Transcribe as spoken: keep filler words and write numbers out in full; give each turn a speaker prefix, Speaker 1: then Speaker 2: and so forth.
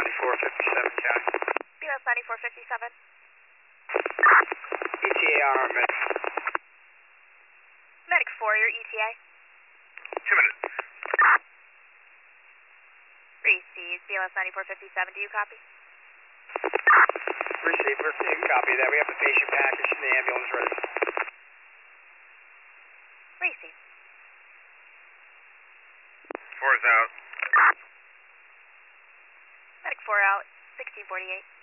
Speaker 1: ninety-four fifty-seven, County.
Speaker 2: B L S ninety-four fifty-seven.
Speaker 1: E T A on our med.
Speaker 2: Medic four, your E T A.
Speaker 1: Two minutes.
Speaker 2: Receive, B L S ninety-four fifty-seven, do you copy?
Speaker 1: Receive, receive, copy that. We have the patient package and the ambulance ready.
Speaker 2: Receive.
Speaker 1: Four's out.
Speaker 2: Medic four out, sixteen forty-eight.